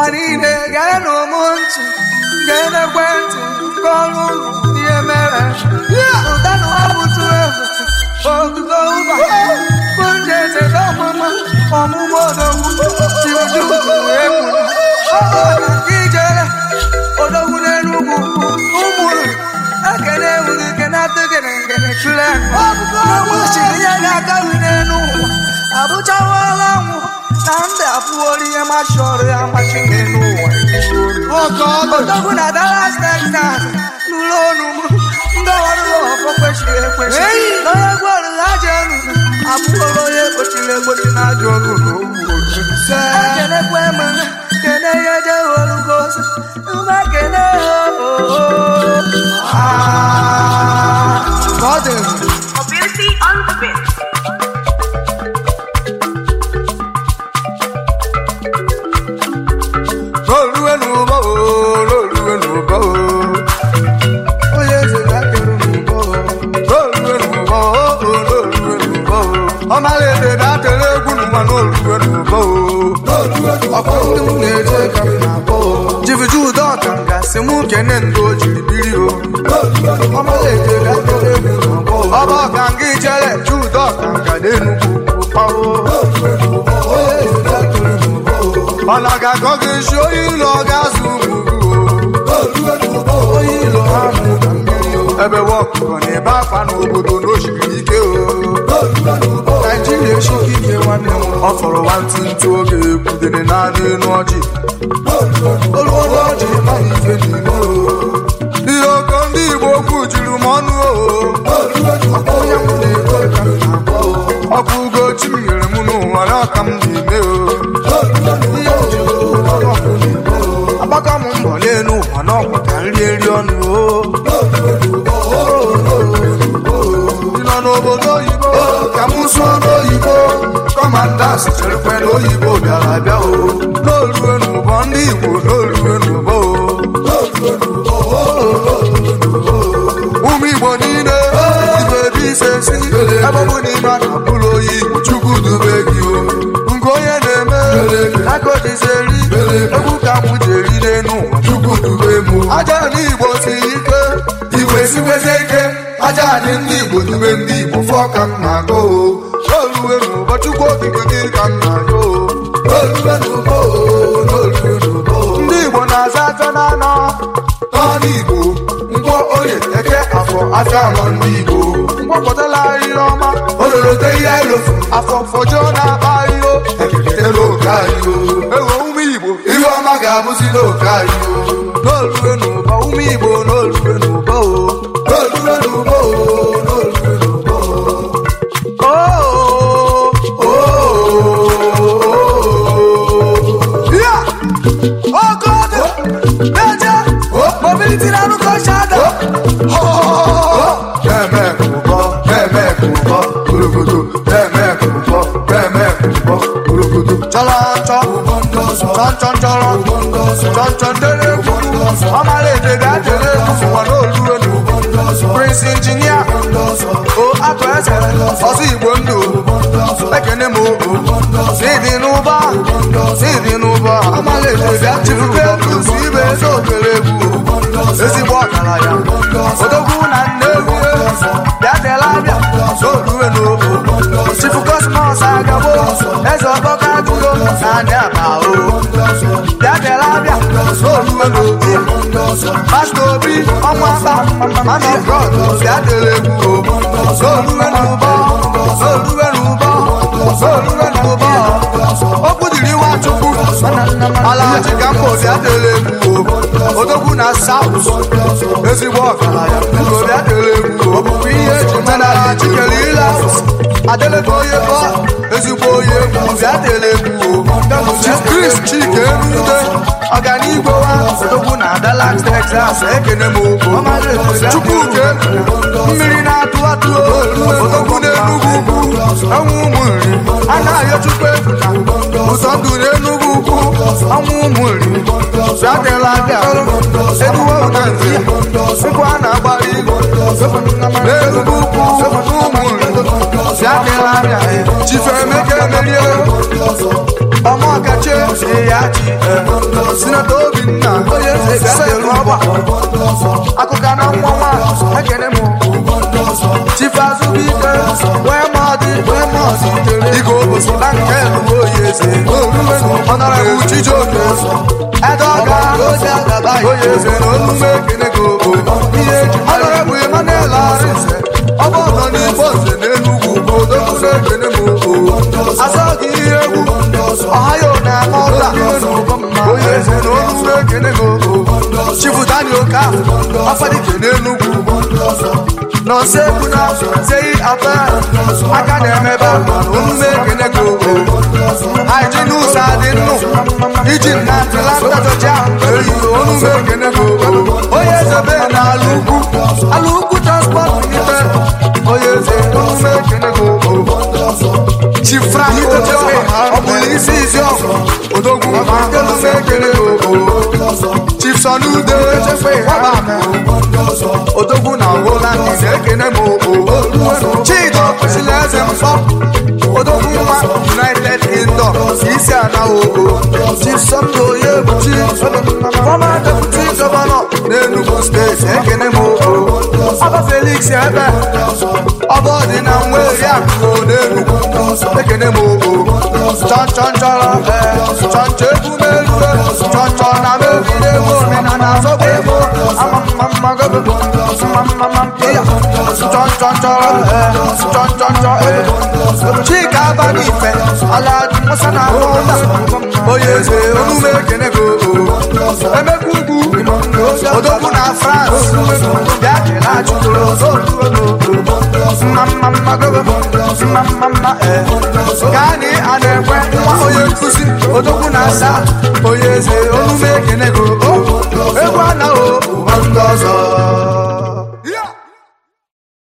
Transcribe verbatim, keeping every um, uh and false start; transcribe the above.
Umanine gano monti gene kwenti kolu ye mere utano abutu efu ogugo uba kunje te do mama omu modo ti oju eku oba kijele odogu nenugu umuru akene uni kenate kene kene chule obu shiri ya ga nenu abucha wala mu Nande apuori e mashore a machine no Oh God, odogu na the last time nulo numu ndo waru ofo kweshi kweshi no ye gwaru ajenu apuoro ye kochile kochi na jogu no se kene kwe mana kene ye je waru gosi uma kene ah God Mobility on the bit. Jivuju dọkanga si mụ kene ndo jiri biri o ọba ọkanga ijele ju dọkanga n'Enugwu pawo ọ na-agakọ gị isi oyi ụlọ ga-azụ oyi ụlọ ha ebe wọkụkọ na-ebe akwa n'obodo n'osimiri ike o Naijiria eshiki ike nwanne m ọ fọrọ nwantịntị oge ekwudere naanị enu ọjị olu ọjị maghị ife n'ime o ihe ogo ndị Igbo okwu juru m ọnụ o ọkụ ugochi m nyere m n'ụwa ya ọka m n'ime o agbaka m mbọ n'elu ụwa n'ọgwụ ka nri eri ọnụ o nọ n'obodo oyibo ka m sụọ n'oyibo kọmandas cherekwe n'oyibo bịara abịa o n'olue n'ụbọ ndị Igbo n'olue n'ụbọ ụmụ Igbo niile ibe ebe ise si ebe bụ n'ime a na-abụrụ oyi Igbo Chukwu dube gị o nke onye na-eme akodizeri egwu ka m ji eri n'enu ụwa Chukwu dube m aja n'Igbo siri ike Igbo esikwezi ike aja anyị ndị Igbo dube ndị Igbo fọ ka m na-agụ n'olue n'ụbọ Chukwu okike gị ka m na-agụ n'olue n'ụbọ ndị Igbo na-aza aja n'anọ n'ọnụ Igbo ngwọ oye eke afọ afọ anọ ndị Igbo mgbọpụtala ahịrị ọma ololote ihe elofu afọ fọjọ na-akpa ahịrịo ekekete n'oge anyị ewe ụmụ Igbo ihe ọma ga-abụzi n'oge anyị n'olue n'ụbọ ụmụ Igbo n'olue n'ụbọ n'olue n'ụbọ n'olue n'ụbọ Oh God, Beja, mobility na nuko shado. Deme kubo, deme kubo, kurukutu. Deme kubo, deme kubo, kurukutu. Chala cha, chan chan chala, chan chan dele kubo. Amale de ga dele kubo, wano luwe nu. Prince Engineer, oh akwese, osi Igbondo. Ekene mo, sidi nuba, sidi nuba. Amale de ga chifuke kusi ibe so kelebu. Ezigbo ọkara ya, odogwu na Nnewi, bịa tela abịa, n'oluwe n'obo. Chifu Cosmos agabo, eze ọkọka jụrụ na ndị aba o. Bịa tela abịa, n'oluwe n'obo. Pastor Obi, ọnwa aba, man of God, bịa tela egwu o. N'oluwe n'ụbọ, n'oluwe n'ụbọ, n'oluwe n'ụbọ. Okwu dịrị Nwachukwu, ala chika mbọ bịa tela egwu o. Odogwu na South, ezigbo ọgaranya, bịa tela egwu o. Ọbụbụ ihe eji menala chikere ile adelego oye bọ ezigbo oye bịa tela egwu o. Chief Chris Chike Erude ọganigwe wa odogwu na Dallas Texas ekene m okwu Chukwuke mmiri na-atụ atụ odogwu n'Enugwu ukwu ọnwụ ụmụ nri a na-ayọ Chukwu efuka ụzọ ndụ n'Enugwu ukwu ọnwụ ụmụ nri bịa tela abịa eduwe ụdanzi nkwu a na-agbara igwe n'Enugwu ukwu ụmụ nri bịa tela abịa Chief Emeka Emerie ọmọ ọkache Eyachi Senator Obinna onye eze Seroba akụka na nwa ekene mụ Chief Azubike wee mọdị wee mọdị Igo obosi na nke onye eze Honorable Chijoke Edoga onye eze na omume ekene go Honorable Emmanuel Arinze ọbụ ọdọ n'Igbo nze n'Enugwu odogwu ekene mụ Azọghị ihe egwu Ohio na Ọla onye eze na omume ekene go Chief Daniel Ka Afadike n'Enugwu Nọsekuna Zeyi Afe aka na-emebe omume ekene go Aiji n'ụzọ adị nnụ iji na Atlanta Georgia eyi omume ekene go onye eze be na ala ugwu ala ugwu transport ife onye eze omume ekene go Chief Frank Otewe ọ bụla isi izi ọgụ odogwu omume ekene go Chief Sonude odogwu na Holland ekene m Chido kwesịrị eze mfọ odogwu nwa United Kingdom isi ana ogo Chief Sunday Oyebuchi former deputy governor n'Enugu steeti ekene m Ọba Felix Ebe ọba ọdị na Nweri Akụ n'Enugu ekene m chọnchọ nchọrọ chọnchọ egwu merue chọnchọ na mebiri ego omenala azọgba ego amamamagogo amamamampiya chọnchọ nchọrọ chọnchọ nchọ Chika Abanife Alhaji Musa na Mụna onye eze omume ekene go Emeka Ugwu odogwu na France bịa kele achụgoro mmammagogo Gani a na-ekwe nwa onye nkụzi odogwu na-asa onye eze omume ekene go egwu anaghị ndị ọzọ